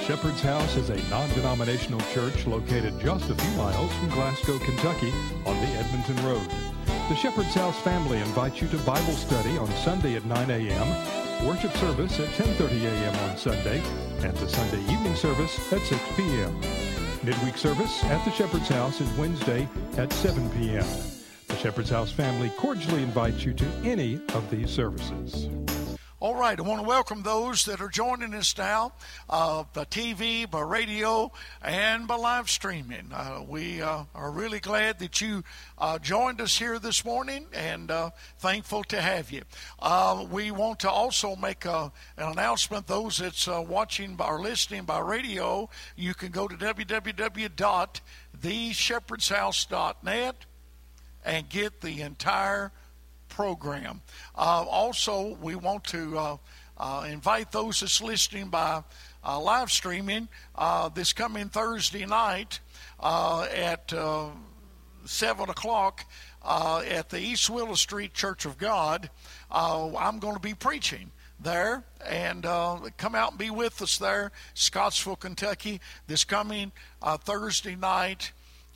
Shepherd's House is a non-denominational church located just a few miles from Glasgow, Kentucky on the Edmonton Road. The Shepherd's House family invites you to Bible study on Sunday at 9 a.m., worship service at 10:30 a.m. on Sunday, and the Sunday evening service at 6 p.m. Midweek service at the Shepherd's House is Wednesday at 7 p.m. The Shepherd's House family cordially invites you to any of these services. All right, I want to welcome those that are joining us now by TV, by radio, and by live streaming. We are really glad that you joined us here this morning, and thankful to have you. We want to also make an announcement. Those that's watching or listening by radio, you can go to www.theshepherdshouse.net and get the entire program. Also, we want to invite those that's listening by live streaming this coming Thursday night at 7 o'clock at the East Willow Street Church of God. I'm going to be preaching there, and come out and be with us there, Scottsville, Kentucky, this coming Thursday night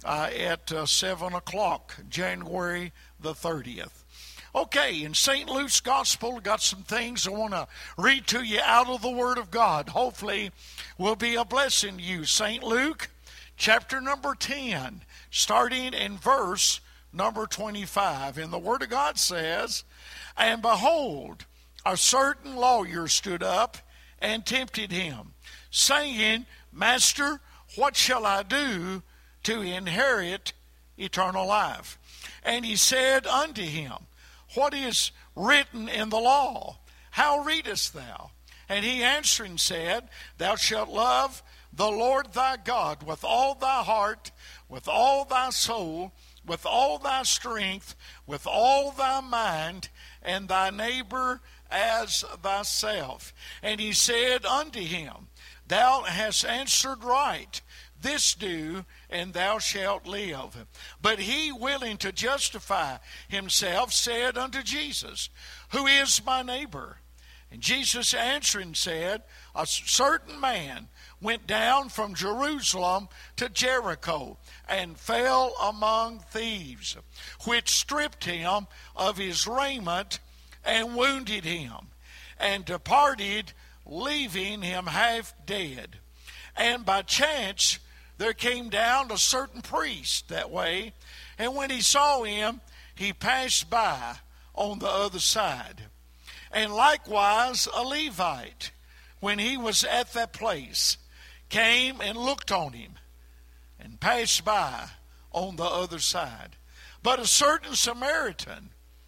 at 7 o'clock, January the 30th. Okay, in St. Luke's Gospel, I've got some things I want to read to you out of the Word of God. Hopefully, will be a blessing to you. St. Luke, chapter number 10, starting in verse number 25. And the Word of God says, "And behold, a certain lawyer stood up and tempted him, saying, Master, what shall I do to inherit eternal life? And he said unto him, What is written in the law? How readest thou? And he answering said, Thou shalt love the Lord thy God with all thy heart, with all thy soul, with all thy strength, with all thy mind, and thy neighbor as thyself. And he said unto him, Thou hast answered right. This do, and thou shalt live. But he, willing to justify himself, said unto Jesus, Who is my neighbor? And Jesus answering said, A certain man went down from Jerusalem to Jericho, and fell among thieves, which stripped him of his raiment, and wounded him, and departed, leaving him half dead. And by chance there came down a certain priest that way, and when he saw him, he passed by on the other side. And likewise a Levite, when he was at that place, came and looked on him, and passed by on the other side. But a certain Samaritan,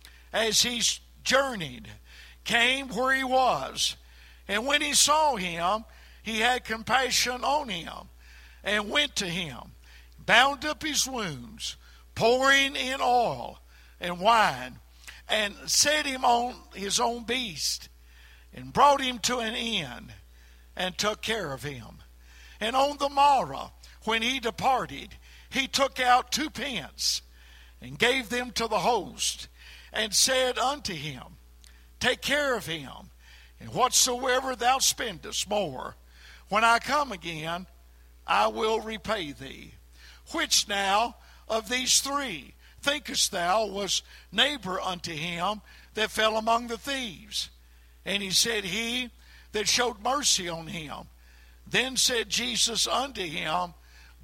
as he journeyed, came where he was, and when he saw him, he had compassion on him, and went to him, bound up his wounds, pouring in oil and wine, and set him on his own beast, and brought him to an inn, and took care of him. And on the morrow, when he departed, he took out 2 pence, and gave them to the host, and said unto him, Take care of him, and whatsoever thou spendest more, when I come again, I will repay thee. Which now of these 3 thinkest thou was neighbor unto him that fell among the thieves? And he said, He that showed mercy on him. Then said Jesus unto him,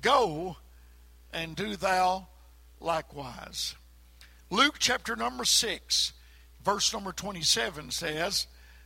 Go and do thou likewise. Luke chapter number 6, verse number 27 says,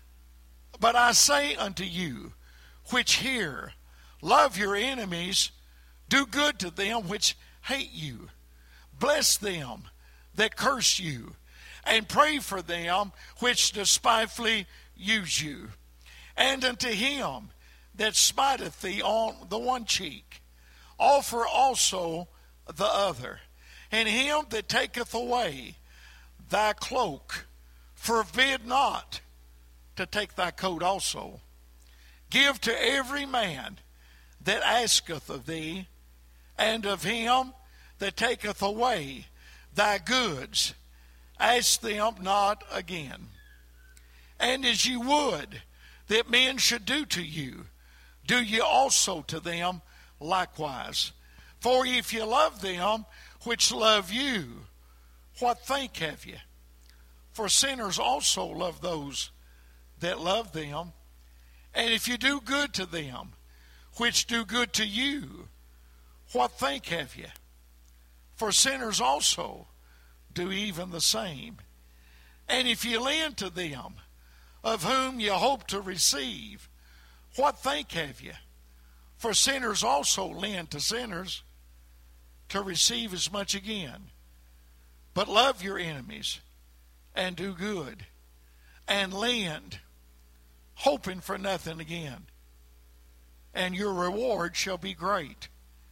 But I say unto you, which hear, love your enemies, do good to them which hate you, bless them that curse you, and pray for them which despitefully use you. And unto him that smiteth thee on the one cheek, offer also the other. And him that taketh away thy cloak, forbid not to take thy coat also. Give to every man that asketh of thee, and of him that taketh away thy goods, ask them not again. And as you would that men should do to you, do ye also to them likewise. For if ye love them which love you, what thank have ye? For sinners also love those that love them. And if you do good to them which do good to you, what thank have ye? For sinners also do even the same. And if ye lend to them of whom ye hope to receive, what thank have ye? For sinners also lend to sinners to receive as much again. But love your enemies, and do good, and lend, hoping for nothing again. And your reward shall be great.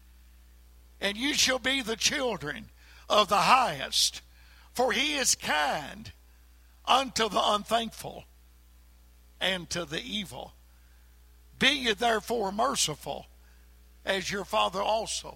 And you shall be the children of the highest, for he is kind unto the unthankful and to the evil. Be ye therefore merciful, as your Father also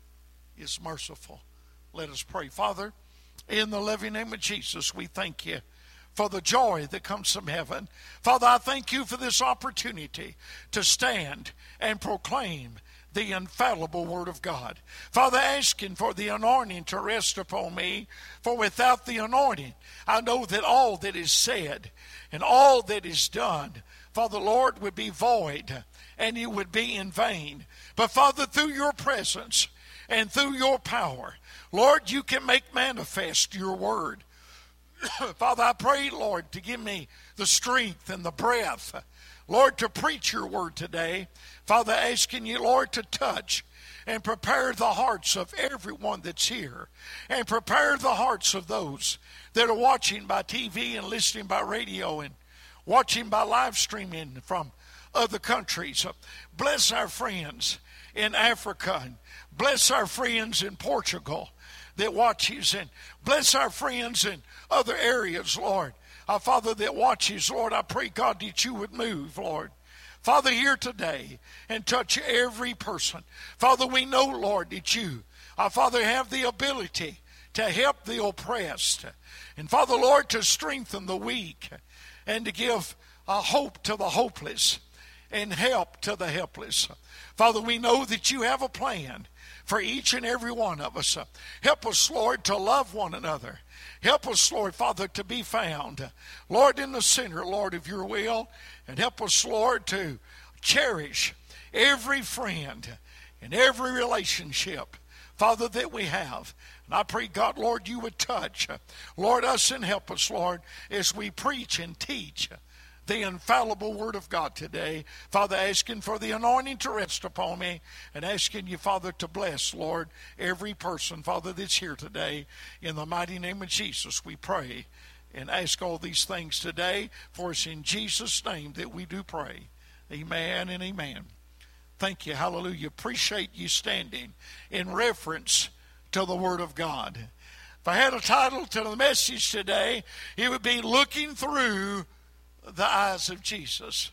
is merciful. Let us pray. Father, in the loving name of Jesus, we thank you for the joy that comes from heaven. Father, I thank you for this opportunity to stand and proclaim the infallible Word of God. Father, asking for the anointing to rest upon me, for without the anointing, I know that all that is said and all that is done, Father, Lord, would be void and it would be in vain. But Father, through your presence and through your power, Lord, you can make manifest your word. Father, I pray, Lord, to give me the strength and the breath, Lord, to preach your word today. Father, asking you, Lord, to touch and prepare the hearts of everyone that's here, and prepare the hearts of those that are watching by TV and listening by radio and watching by live streaming from other countries. Bless our friends in Africa, and bless our friends in Portugal that watches, and bless our friends in other areas, Lord. Father, that watches, Lord, I pray, God, that you would move, Lord. Father, here today and touch every person. Father, we know, Lord, that you, Father, have the ability to help the oppressed. And Father, Lord, to strengthen the weak and to give hope to the hopeless and help to the helpless. Father, we know that you have a plan for each and every one of us. Help us, Lord, to love one another. Help us, Lord, Father, to be found, Lord, in the center, Lord, of your will. And help us, Lord, to cherish every friend and every relationship, Father, that we have. And I pray, God, Lord, you would touch, Lord, us and help us, Lord, as we preach and teach the infallible word of God today. Father, asking for the anointing to rest upon me, and asking you, Father, to bless, Lord, every person, Father, that's here today. In the mighty name of Jesus, we pray and ask all these things today, for it's in Jesus' name that we do pray. Amen and amen. Thank you. Hallelujah. Appreciate you standing in reference to the Word of God. If I had a title to the message today, it would be Looking Through the Eyes of Jesus.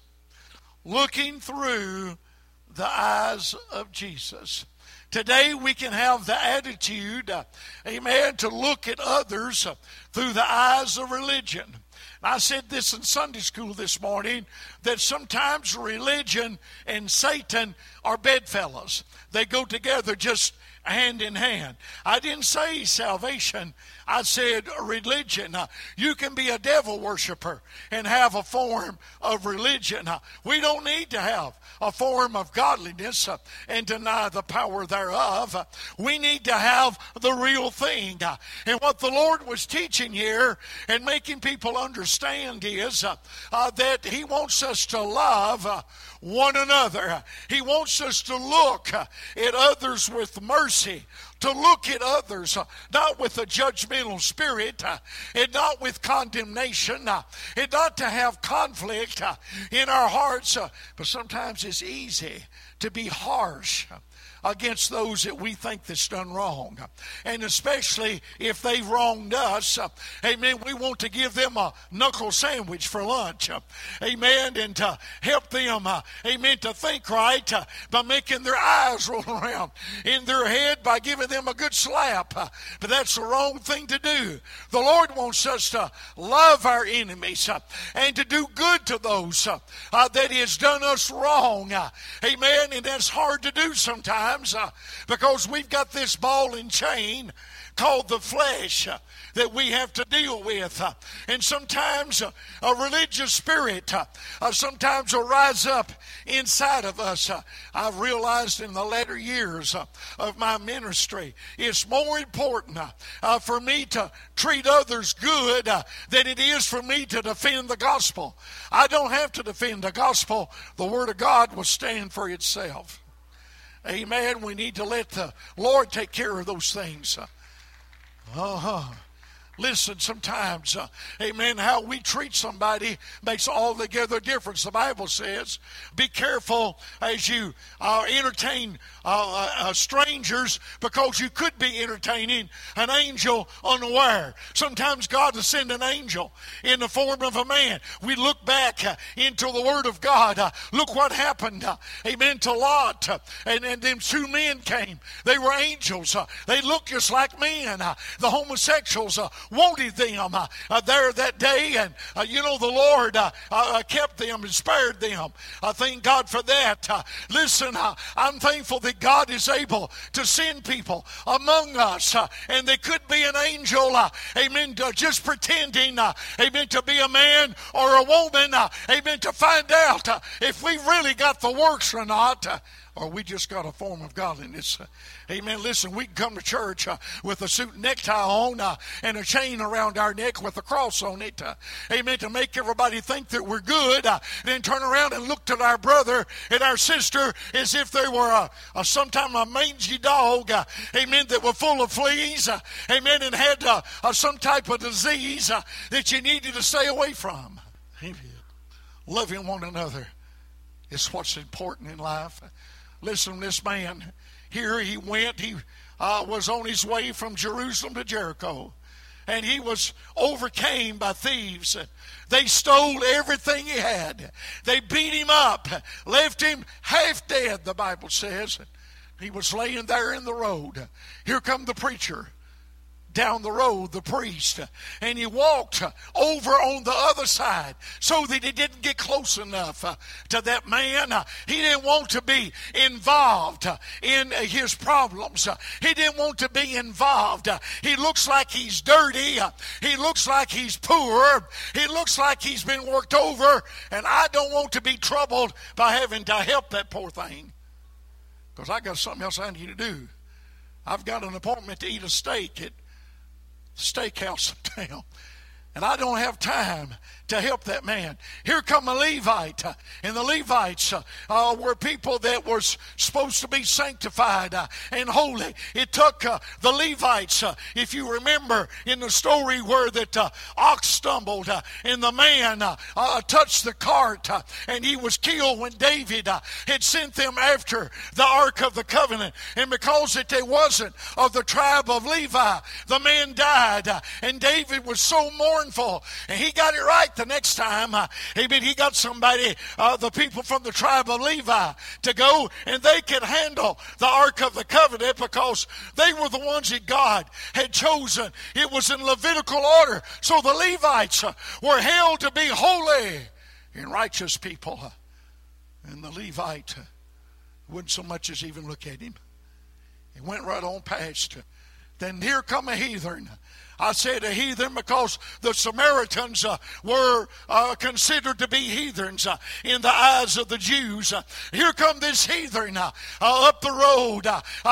Looking through the eyes of Jesus. Today we can have the attitude, amen, to look at others through the eyes of religion. I said this in Sunday school this morning, that sometimes religion and Satan are bedfellows. They go together just hand in hand. I didn't say salvation. I said religion. You can be a devil worshiper and have a form of religion. We don't need to have a form of godliness and deny the power thereof. We need to have the real thing. And what the Lord was teaching here and making people understand is that He wants us to love one another. He wants us to look at others with mercy, to look at others not with a judgmental spirit, and not with condemnation, and not to have conflict in our hearts. But sometimes it's easy to be harsh against those that we think that's done wrong. And especially if they've wronged us, amen, we want to give them a knuckle sandwich for lunch, amen, and to help them, amen, to think right by making their eyes roll around in their head, by giving them a good slap. But that's the wrong thing to do. The Lord wants us to love our enemies and to do good to those that has done us wrong. Amen. And that's hard to do sometimes because we've got this ball and chain called the flesh that we have to deal with. And sometimes a religious spirit sometimes will rise up inside of us. I've realized in the latter years of my ministry, it's more important for me to treat others good than it is for me to defend the gospel. I don't have to defend the gospel. The Word of God will stand for itself. Amen. We need to let the Lord take care of those things. Listen, sometimes, amen, how we treat somebody makes altogether difference. The Bible says, be careful as you entertain strangers, because you could be entertaining an angel unaware. Sometimes God will send an angel in the form of a man. We look back into the Word of God. Look what happened, amen, to Lot. And them two men came. They were angels. They looked just like men. The homosexuals wanted them there that day, and the Lord kept them and spared them. I thank God for that. Listen, I'm thankful that God is able to send people among us, and they could be an angel, amen, just pretending, amen, to be a man or a woman, amen, to find out if we really got the works or not. Or we just got a form of godliness. Amen. Listen, we can come to church with a suit and necktie on and a chain around our neck with a cross on it. Amen. To make everybody think that we're good. Then turn around and look at our brother and our sister as if they were sometime a mangy dog. Amen. That were full of fleas. Amen. And had some type of disease that you needed to stay away from. Amen. Loving one another is what's important in life. Listen, this man, here he went. He was on his way from Jerusalem to Jericho. And he was overcame by thieves. They stole everything he had. They beat him up, left him half dead, the Bible says. He was laying there in the road. Here come the preacher down the road, the priest, and he walked over on the other side so that he didn't get close enough to that man. He didn't want to be involved in his problems. He didn't want to be involved. He looks like he's dirty. He looks like he's poor. He looks like he's been worked over, and I don't want to be troubled by having to help that poor thing, because I got something else I need to do. I've got an appointment to eat a steak at steakhouse in town, and I don't have time to help that man. Here come a Levite, and the Levites were people that were supposed to be sanctified and holy. It took the Levites, if you remember in the story where that ox stumbled and the man touched the cart and he was killed when David had sent them after the Ark of the Covenant, and because that they wasn't of the tribe of Levi, the man died, and David was so mournful, and he got it right the next time. Amen. He got somebody, the people from the tribe of Levi, to go, and they could handle the Ark of the Covenant because they were the ones that God had chosen. It was in Levitical order. So the Levites were held to be holy and righteous people. And the Levite wouldn't so much as even look at him. He went right on past. Then here come a heathen. I said a heathen because the Samaritans were considered to be heathens in the eyes of the Jews. Here come this heathen up the road,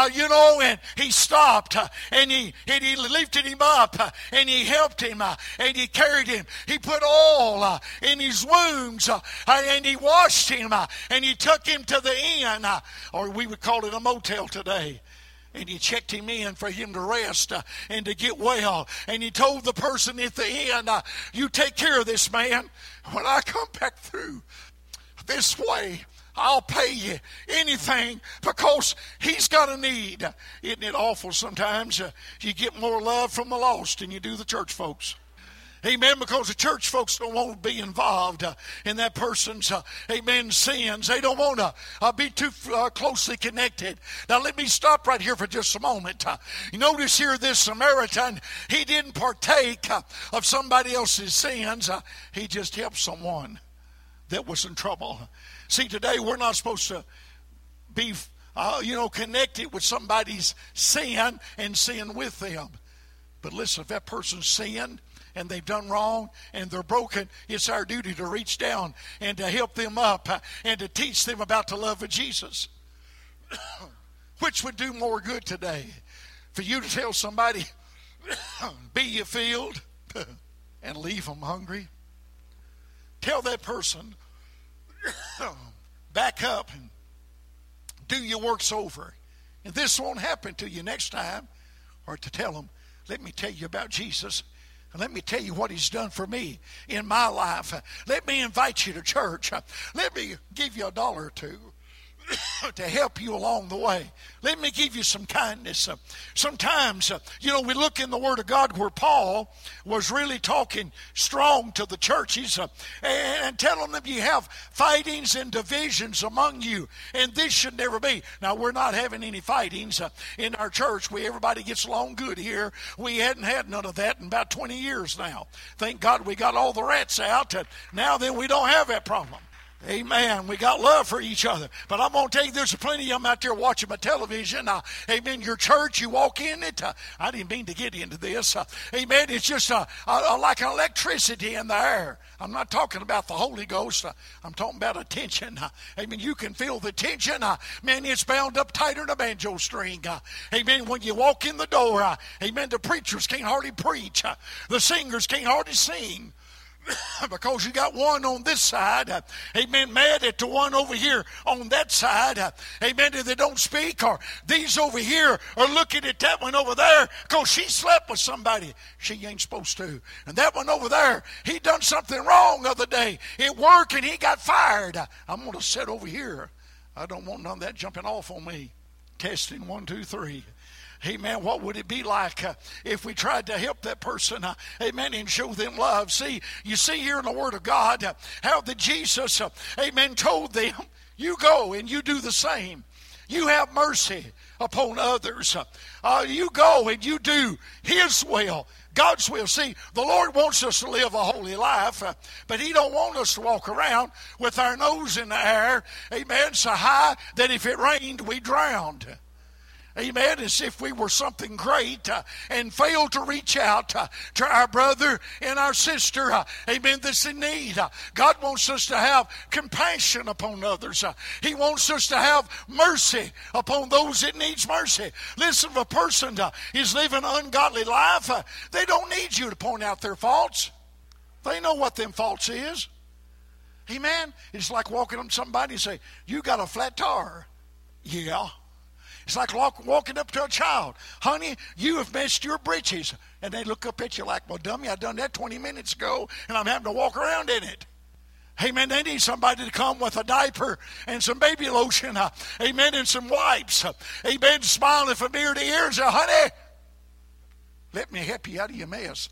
and he stopped and he lifted him up and he helped him and he carried him. He put oil in his wounds and he washed him and he took him to the inn, or we would call it a motel today. And he checked him in for him to rest and to get well. And he told the person at the inn, you take care of this man. When I come back through this way, I'll pay you anything because he's got a need. Isn't it awful sometimes? You get more love from the lost than you do the church folks. Amen, because the church folks don't want to be involved in that person's, amen, sins. They don't want to be too closely connected. Now, let me stop right here for just a moment. You notice here this Samaritan, he didn't partake of somebody else's sins. He just helped someone that was in trouble. See, today we're not supposed to be, connected with somebody's sin and sin with them. But listen, if that person sinned, and they've done wrong and they're broken, it's our duty to reach down and to help them up and to teach them about the love of Jesus. Which would do more good today? For you to tell somebody, be ye filled, and leave them hungry? Tell that person, back up and do your works over. And this won't happen to you next time. Or to tell them, let me tell you about Jesus. And let me tell you what he's done for me in my life. Let me invite you to church. Let me give you $1 or $2 to help you along the way. Let me give you some kindness. Sometimes, we look in the Word of God where Paul was really talking strong to the churches and telling them you have fightings and divisions among you, and this should never be. Now, we're not having any fightings in our church. Everybody gets along good here. We hadn't had none of that in about 20 years now. Thank God we got all the rats out. Now then, we don't have that problem. Amen. We got love for each other. But I'm going to tell you, there's plenty of them out there watching my television. Amen. Your church, you walk in it. I didn't mean to get into this. Amen. It's just like electricity in the air. I'm not talking about the Holy Ghost. I'm talking about a tension. Amen. You can feel the tension. Man, it's bound up tighter than a banjo string. Amen. When you walk in the door, amen, the preachers can't hardly preach. The singers can't hardly sing. Because you got one on this side, amen, mad at the one over here on that side, amen, and they don't speak, or these over here are looking at that one over there because she slept with somebody she ain't supposed to. And that one over there, he done something wrong the other day at work and he got fired. I'm going to sit over here. I don't want none of that jumping off on me. Testing 1, 2, 3. Amen. What would it be like if we tried to help that person, amen, and show them love? See, you see here in the Word of God how that Jesus, amen, told them, you go and you do the same. You have mercy upon others. You go and you do His will, God's will. See, the Lord wants us to live a holy life, but He don't want us to walk around with our nose in the air, amen, so high that if it rained, we drowned. Amen, as if we were something great and failed to reach out to our brother and our sister, amen, that's in need. God wants us to have compassion upon others. He wants us to have mercy upon those that needs mercy. Listen, if a person is living an ungodly life, they don't need you to point out their faults. They know what them faults is. Amen. It's like walking up to somebody and say, you got a flat tire. Yeah. It's like walking up to a child. Honey, you have messed your britches. And they look up at you like, well, dummy, I done that 20 minutes ago, and I'm having to walk around in it. Amen. They need somebody to come with a diaper and some baby lotion. Amen. And some wipes. Amen. Smiling from ear to ear and say, honey, let me help you out of your mess.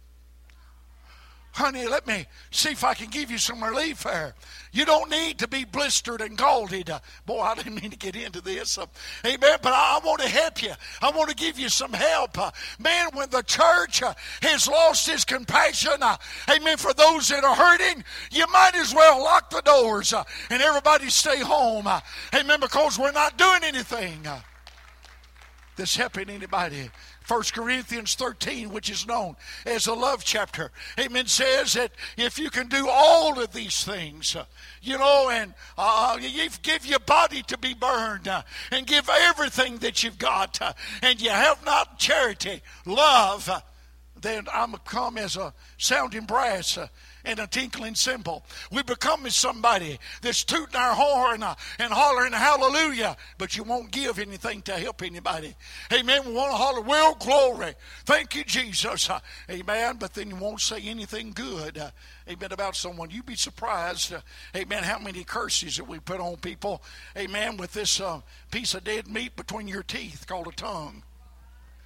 Honey, let me see if I can give you some relief there. You don't need to be blistered and scalded. Boy, I didn't mean to get into this. Amen, but I want to help you. I want to give you some help. Man, when the church has lost its compassion, amen, for those that are hurting, you might as well lock the doors and everybody stay home. Amen, because we're not doing anything that's helping anybody. 1 Corinthians 13, which is known as a love chapter, amen, says that if you can do all of these things, and you give your body to be burned and give everything that you've got, and you have not charity, love, then I'm come as a sounding brass and a tinkling cymbal. We become as somebody that's tooting our horn and hollering hallelujah, but you won't give anything to help anybody. Amen. We want to holler, well, glory. Thank you, Jesus. Amen. But then you won't say anything good, amen, about someone. You'd be surprised, amen, how many curses that we put on people, amen, with this piece of dead meat between your teeth called a tongue.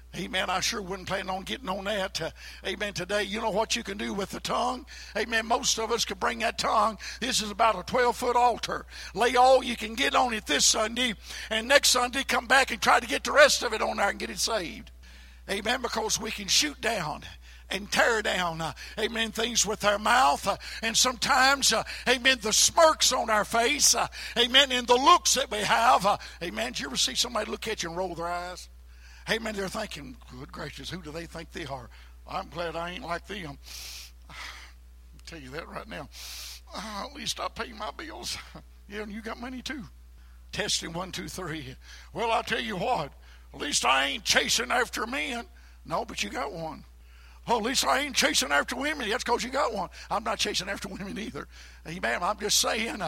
Amen. I sure wouldn't plan on getting on that. Amen. Today, you know what you can do with the tongue? Amen. Most of us could bring that tongue. This is about a 12-foot altar. Lay all you can get on it this Sunday, and next Sunday come back and try to get the rest of it on there and get it saved. Amen. Because we can shoot down and tear down, amen, things with our mouth. And sometimes, amen, the smirks on our face, amen, and the looks that we have. Amen. Did you ever see somebody look at you and roll their eyes? Amen. They're thinking, good gracious, who do they think they are? I'm glad I ain't like them. I'll tell you that right now. At least I pay my bills. Yeah, and you got money too. Testing 1, 2, 3. Well, I'll tell you what. At least I ain't chasing after men. No, but you got one. Oh, at least I ain't chasing after women. That's because you got one. I'm not chasing after women either. Amen. I'm just saying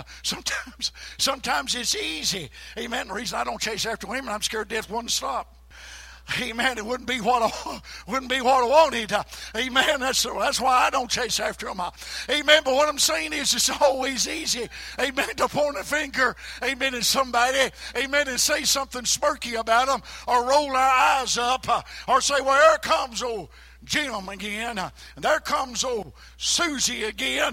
sometimes it's easy. Amen. The reason I don't chase after women, I'm scared death wouldn't stop. Amen. It wouldn't be what I wanted. Amen. That's why I don't chase after them. Amen. But what I'm saying is, it's always easy. Amen. To point a finger. Amen. At somebody. Amen. And say something smirky about them, or roll our eyes up, or say, well, there comes old Jim again, and there comes old Susie again.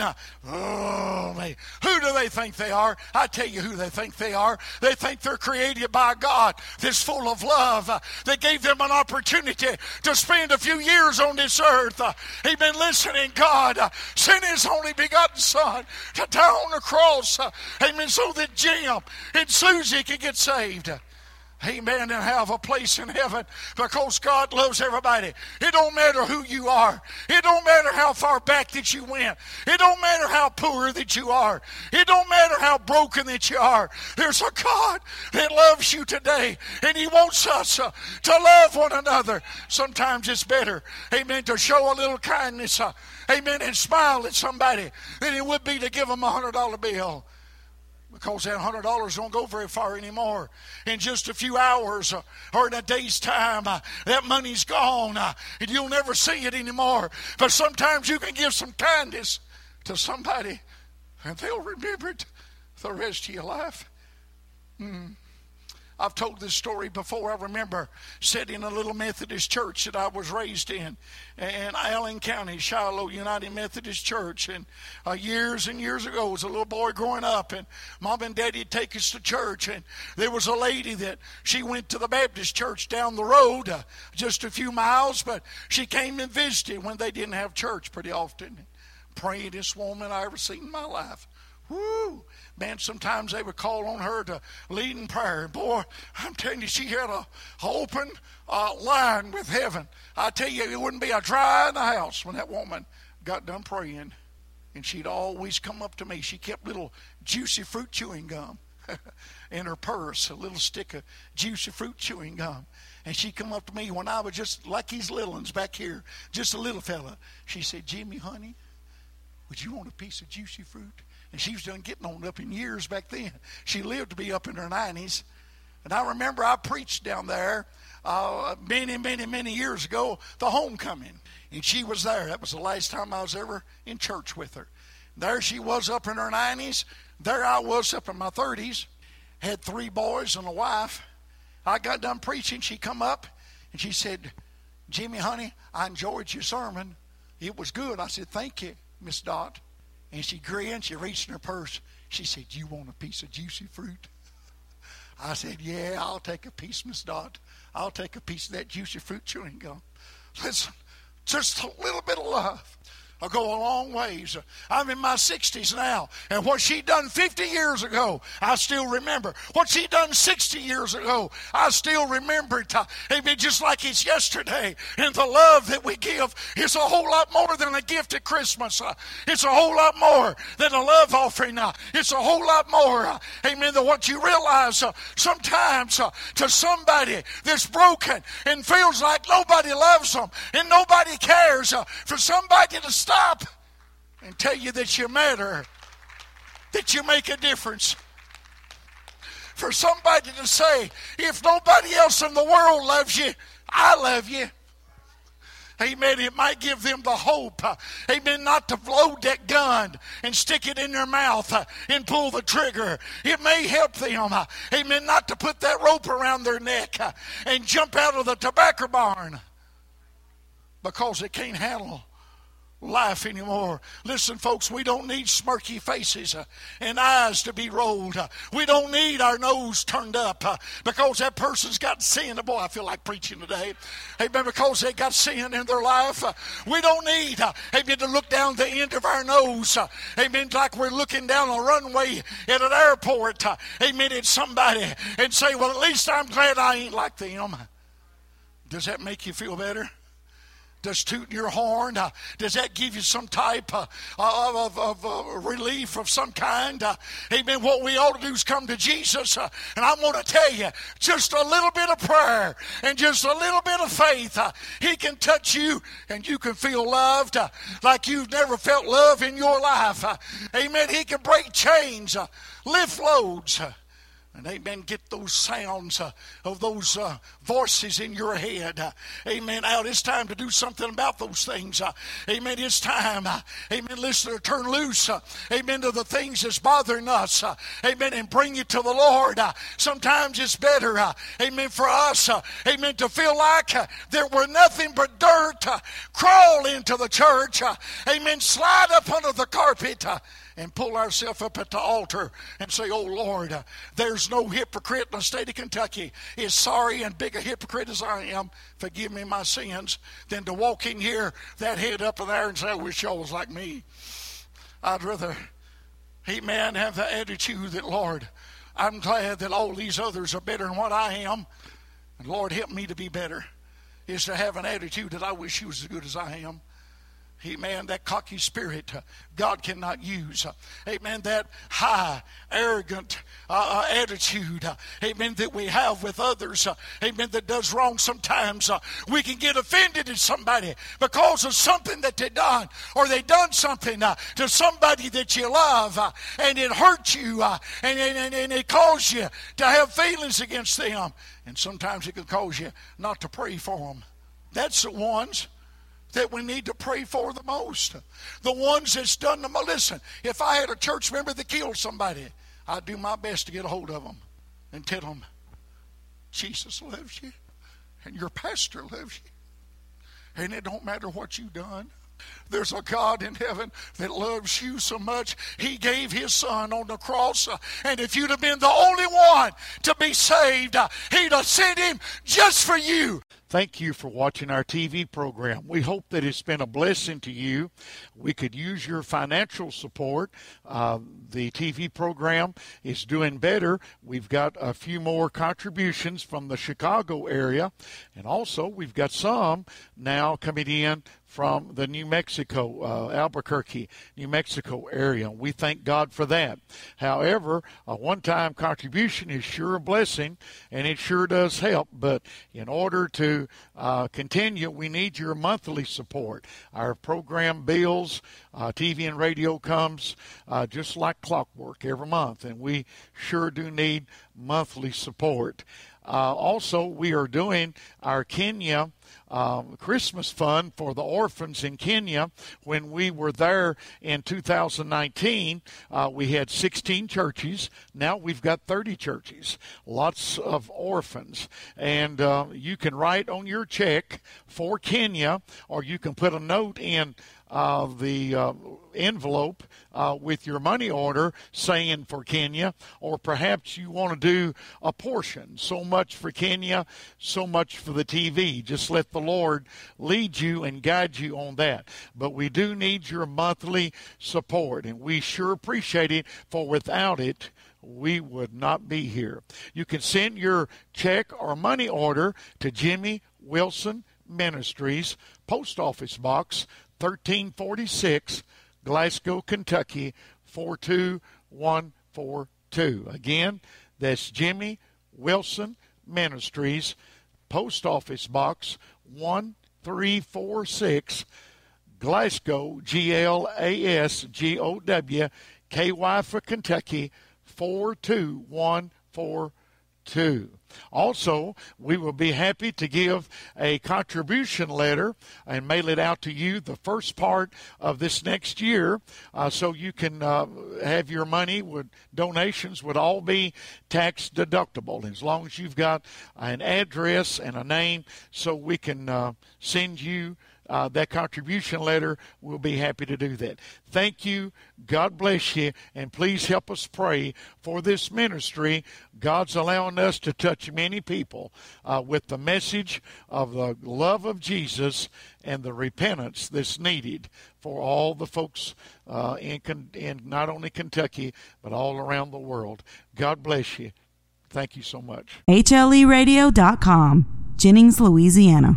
Oh, who do they think they are? I tell you who they think they are. They think they're created by God that's full of love. They gave them an opportunity to spend a few years on this earth. Amen. Listening, God sent His only begotten Son to die on the cross. Amen. So that Jim and Susie can get saved. Amen, and have a place in heaven, because God loves everybody. It don't matter who you are. It don't matter how far back that you went. It don't matter how poor that you are. It don't matter how broken that you are. There's a God that loves you today, and He wants us to love one another. Sometimes it's better, amen, to show a little kindness, amen, and smile at somebody than it would be to give them a $100 bill. Because that $100 don't go very far anymore. In just a few hours or in a day's time, that money's gone, and you'll never see it anymore. But sometimes you can give some kindness to somebody, and they'll remember it the rest of your life. I've told this story before. I remember sitting in a little Methodist church that I was raised in Allen County, Shiloh United Methodist Church. And years and years ago, as a little boy growing up, and Mom and Daddy would take us to church. And there was a lady that she went to the Baptist church down the road, just a few miles, but she came and visited when they didn't have church pretty often. Prayingest woman I ever seen in my life. Woo! Man, sometimes they would call on her to lead in prayer. Boy, I'm telling you, she had a open line with heaven. I tell you, it wouldn't be a dry in the house when that woman got done praying. And she'd always come up to me. She kept little juicy fruit chewing gum in her purse, a little stick of juicy fruit chewing gum. And she'd come up to me when I was just like these little ones back here, just a little fella. She said, Jimmy, honey, would you want a piece of juicy fruit? And she was done getting on up in years back then. She lived to be up in her 90s. And I remember I preached down there many years ago, the homecoming. And she was there. That was the last time I was ever in church with her. There she was up in her 90s. There I was up in my 30s. Had 3 boys and a wife. I got done preaching. She come up and she said, Jimmy, honey, I enjoyed your sermon. It was good. I said, thank you, Miss Dot. And she grinned. She reached in her purse. She said, you want a piece of juicy fruit? I said, yeah, I'll take a piece, Miss Dot. I'll take a piece of that juicy fruit chewing gum. Listen, just a little bit of love will go a long ways. I'm in my 60s now, and what she done 50 years ago, I still remember. What she done 60 years ago, I still remember it. Amen, just like it's yesterday. And the love that we give is a whole lot more than a gift at Christmas. It's a whole lot more than a love offering. It's a whole lot more, amen, than what you realize sometimes to somebody that's broken and feels like nobody loves them and nobody cares, for somebody to stop and tell you that you matter, that you make a difference. For somebody to say, if nobody else in the world loves you, I love you. Amen. It might give them the hope, amen, not to load that gun and stick it in their mouth and pull the trigger. It may help them, amen, not to put that rope around their neck and jump out of the tobacco barn because they can't handle life anymore. Listen, folks, we don't need smirky faces and eyes to be rolled. We don't need our nose turned up because that person's got sin. Boy, I feel like preaching today. Amen. Because they got sin in their life. We don't need, amen, to look down the end of our nose. Amen. Like we're looking down a runway at an airport. Amen. At somebody and say, well, at least I'm glad I ain't like them. Does that make you feel better? Does tooting your horn, does that give you some type of relief of some kind? Amen. What we ought to do is come to Jesus. And I'm going to tell you, just a little bit of prayer and just a little bit of faith, He can touch you and you can feel loved like you've never felt love in your life. Amen. He can break chains, lift loads. And amen, get those sounds of those voices in your head. Amen. Out. It's time to do something about those things. Amen. It's time. Amen. Listen, to turn loose. Amen. To the things that's bothering us. Amen. And bring it to the Lord. Sometimes it's better. Amen. For us. Amen. To feel like there were nothing but dirt. Crawl into the church. Amen. Slide up under the carpet. And pull ourselves up at the altar and say, oh, Lord, there's no hypocrite in the state of Kentucky is sorry and big a hypocrite as I am, forgive me my sins, than to walk in here, that head up in there and say, I wish y'all was like me. I'd rather, amen, have the attitude that, Lord, I'm glad that all these others are better than what I am. And Lord, help me to be better, is to have an attitude that I wish you was as good as I am. Amen. That cocky spirit God cannot use. Amen. That high, arrogant attitude. Amen. That we have with others. Amen. That does wrong sometimes. We can get offended at somebody because of something that they done, or they done something to somebody that you love, and it hurts you, and it caused you to have feelings against them. And sometimes it can cause you not to pray for them. That's the ones that we need to pray for the most. The ones that's done the most. Listen, if I had a church member that killed somebody, I'd do my best to get a hold of them and tell them, Jesus loves you, and your pastor loves you, and it don't matter what you've done. There's a God in heaven that loves you so much, He gave His Son on the cross. And if you'd have been the only one to be saved, He'd have sent Him just for you. Thank you for watching our TV program. We hope that it's been a blessing to you. We could use your financial support. The TV program is doing better. We've got a few more contributions from the Chicago area. And also, we've got some now coming in from the New Mexico, Albuquerque, New Mexico area. We thank God for that. However, a one-time contribution is sure a blessing, and it sure does help. But in order to continue, we need your monthly support. Our program bills, TV and radio comes just like clockwork every month, and we sure do need monthly support. Also, we are doing our Kenya Christmas fund for the orphans in Kenya. When we were there in 2019, we had 16 churches. Now we've got 30 churches, lots of orphans. And you can write on your check for Kenya, or you can put a note in the envelope with your money order saying for Kenya, or perhaps you want to do a portion. So much for Kenya, so much for the TV. Just let the Lord lead you and guide you on that. But we do need your monthly support, and we sure appreciate it, for without it, we would not be here. You can send your check or money order to Jimmy Wilson Ministries, Post Office Box 1346, Glasgow, Kentucky 42142. Again, that's Jimmy Wilson Ministries, Post Office Box 1346, Glasgow, Glasgow, KY for Kentucky 42142. too. Also, we will be happy to give a contribution letter and mail it out to you the first part of this next year, so you can have your money. Donations would all be tax deductible as long as you've got an address and a name, so we can send you that contribution letter. We'll be happy to do that. Thank you. God bless you. And please help us pray for this ministry. God's allowing us to touch many people with the message of the love of Jesus and the repentance that's needed for all the folks in not only Kentucky, but all around the world. God bless you. Thank you so much. HLEradio.com, Jennings, Louisiana.